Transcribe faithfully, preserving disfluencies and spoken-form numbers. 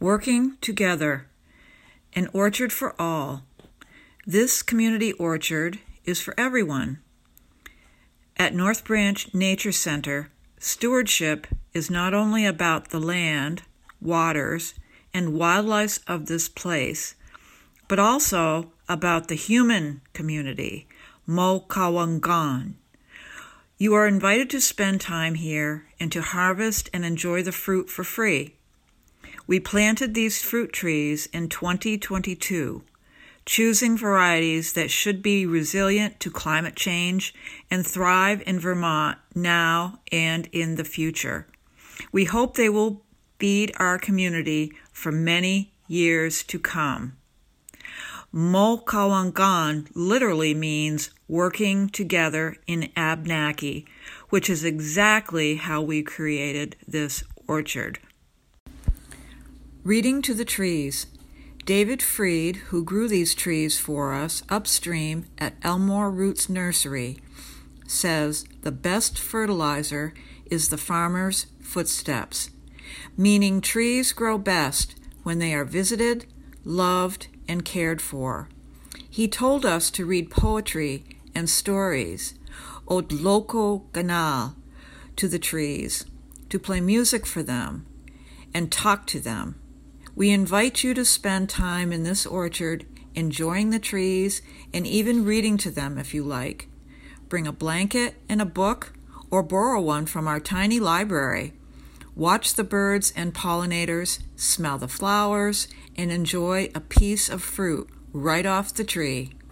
Working together, an orchard for all. This community orchard is for everyone. At North Branch Nature Center, stewardship is not only about the land, waters, and wildlife of this place, but also about the human community, Mo Kawangan. You are invited to spend time here and to harvest and enjoy the fruit for free. We planted these fruit trees in twenty twenty-two, choosing varieties that should be resilient to climate change and thrive in Vermont now and in the future. We hope they will feed our community for many years to come. Mo Kawangan literally means working together in Abnaki, which is exactly how we created this orchard. Reading to the trees. David Freed, who grew these trees for us upstream at Elmore Roots Nursery, says the best fertilizer is the farmer's footsteps, meaning trees grow best when they are visited, loved, and cared for. He told us to read poetry and stories, od loko ganal, to the trees, to play music for them, and talk to them. We invite you to spend time in this orchard, enjoying the trees, and even reading to them if you like. Bring a blanket and a book, or borrow one from our tiny library. Watch the birds and pollinators, smell the flowers, and enjoy a piece of fruit right off the tree.